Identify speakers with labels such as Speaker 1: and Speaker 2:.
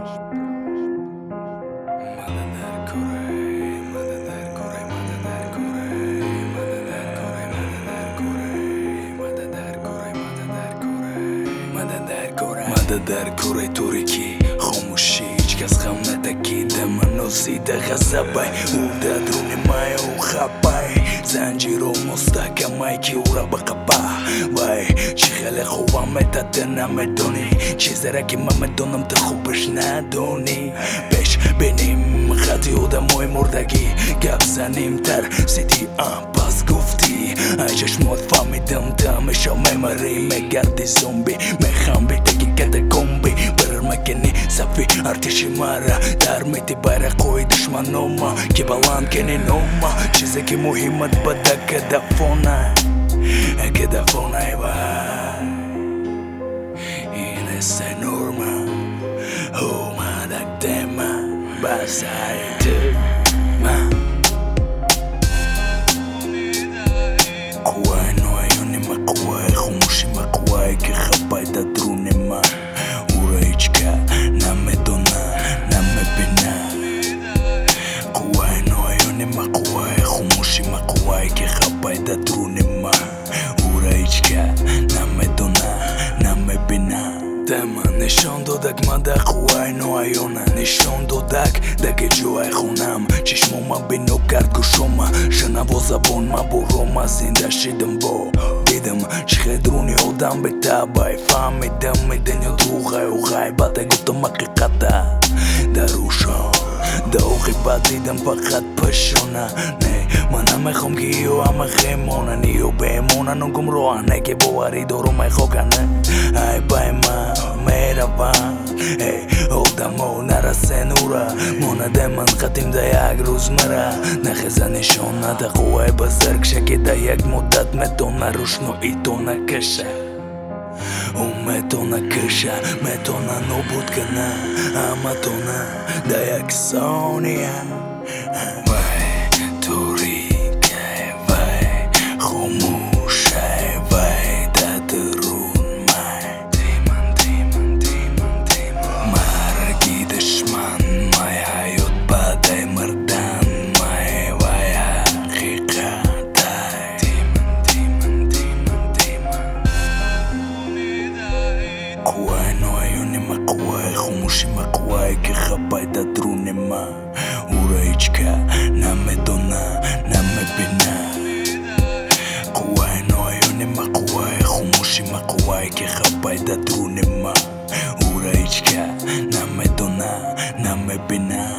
Speaker 1: در کره ترکی خاموشی هیچ کس خم ندکیده منو زیده غضبای او درون مای او خبای زنجیر و مستحکمای که او را بقبه وای چی خیلی خوبم تا نمیدونی چیزی را که من میدونم تو خوبش ندونی پیش بینیم خطی و دموی مردگی گپ زنیم ترسیدی پس گفتی ای چشمات فهمیدم دمشو میمری میگردی زومبی میخوام بگی کتاکومبی برر مکنی صفی ارتشی مرا در میتی байрақои душманома که баланд کنی نوما چیزی که مهمت بده کدفونه وای این است نورما اومدک دما بسای تو من قوای نوعیونی ما قوای خاموشی ما قوای که خبای در درون من او را هیچ که نمیدونه نمیبینه قوای نوعیونی ما قوای خاموشی ما قوای که خبای در درون من او را هیچ که نمیدونه نمیبینه دما نشان دادک من در قوای نوعیونه نشان دادک دگه جوای خونم چشموما بینو کرد گوشوما شنو زبان ما برو زنده شدم با دیدم چه درونی آدم به تبای فهمیدم میدنیا دروغه و غیبته گفتم حقیقته دروشا دوغی بد دیدم فقط پشونه نه من نمیخوام که ایو همه خیمونن ایو بمونن و گمراهنه که باوری دارو میخوکنه ای بای من میروم ای آدمو نرسه نوره مانده من قدیم ده یک روز مره نخیزه نشان نده قوه بزرگ شه که ده یک مدت میتونه روشنایی تو نکشه او میتونه کشه میتونه نبود کنه اما تو نه ده یک ثانیه وای توریکه وای خاموشه وای در درون مای مرگی دشمن مای حیات بعد مردن مای وای حقیقت قوای نوعیونی ما قوای خاموشی ما قوای که خبای در درون ما او را هیچ که نمیدونه نمیبینه قوای نوعیونی ما قوای خاموشی ما قوای که خبای در درون ما او را هیچ که نمیدونه نمیبینه